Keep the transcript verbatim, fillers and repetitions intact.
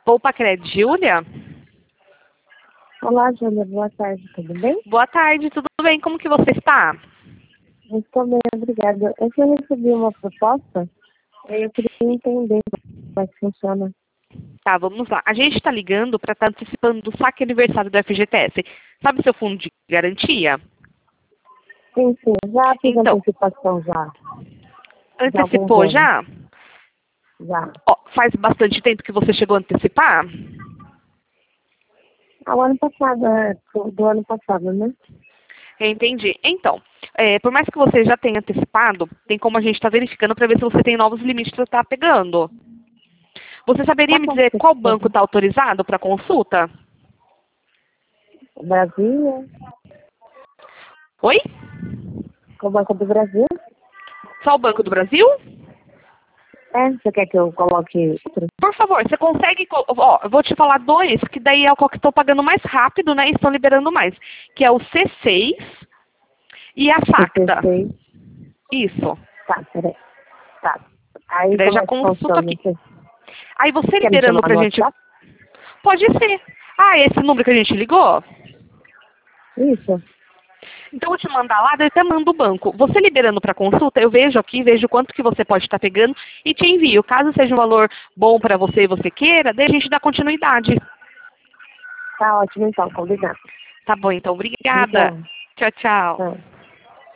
Poupa Cred, Júlia? Olá, Júlia. Boa tarde, tudo bem? Boa tarde, tudo bem? Como que você está? Estou bem, obrigada. Eu já recebi uma proposta e eu queria entender como é que funciona. Tá, vamos lá. A gente está ligando para estar antecipando do saque aniversário do F G T S. Sabe seu fundo de garantia? Sim, sim, já fiz Então, antecipação já. antecipou já? Já. Ó, faz bastante tempo que você chegou a antecipar? Ah, o ano passado, é, do do ano passado, né? Entendi. Então, é, por mais que você já tenha antecipado, tem como a gente estar verificando para ver se você tem novos limites para estar pegando. Você saberia Tá me bom, dizer qual tá banco bom. está autorizado para consulta? Brasil, Oi? com o Banco do Brasil. Só o Banco do Brasil? É, você quer que eu coloque outro? Por favor, você consegue... co- Ó, eu vou te falar dois, que daí é o que estou pagando mais rápido, né? E estão liberando mais. Que é o C seis e a Facta. C seis. Isso. Tá, peraí. Tá. Aí Daí como já é que consulta funciona? aqui. Você Aí você quer me liberando chamar pra no gente... WhatsApp? Pode ser. Ah, esse número que a gente ligou? Isso. Então eu vou te mandar lá, daí eu até mando o banco. Você liberando para consulta, eu vejo aqui, vejo quanto que você pode estar pegando e te envio. Caso seja um valor bom para você e você queira, daí a gente dá continuidade. Tá ótimo então, combinado. Tá bom, então. Obrigada. Obrigada. Tchau, tchau. Tá.